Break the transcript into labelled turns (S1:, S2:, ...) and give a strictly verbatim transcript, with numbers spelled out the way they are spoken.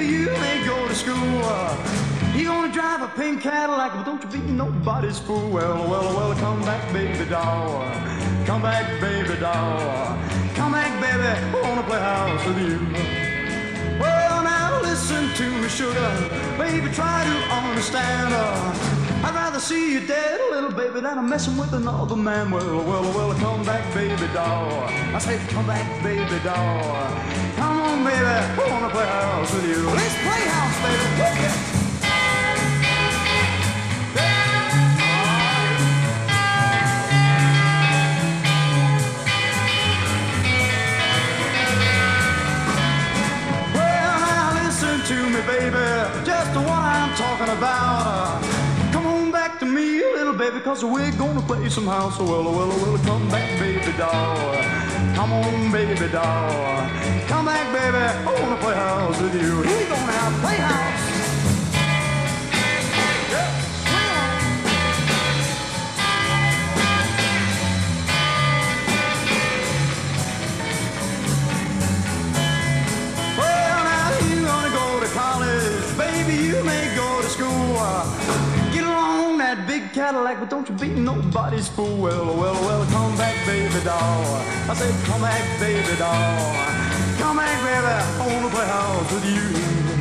S1: baby, you may go to school. You gonna drive a pink Cadillac, but don't you be nobody's fool. Well, well, well, come back, baby doll. Come back, baby doll. Come back, baby, I wanna play house with you. Well, now listen to me, sugar. Baby, try to understand. Uh, I'd rather see you dead, little baby, than I'm messing with another man. Well, well, well, come back, baby doll. I say, come back, baby doll. Come on, baby, I wanna play house with you. Let's play house, baby. Okay. To me, baby, just what I'm talking about. Uh, come on back to me, little baby, cause we're gonna play some house. So well, well, well, come back, baby doll. Come on, baby doll. Come back, baby, I wanna play house with you. We're gonna have play house. You may go to school, uh, get along that big Cadillac, but don't you be nobody's fool. Well, well, well, come back, baby doll. I said, come back, baby doll. Come back, baby, I wanna play house with you.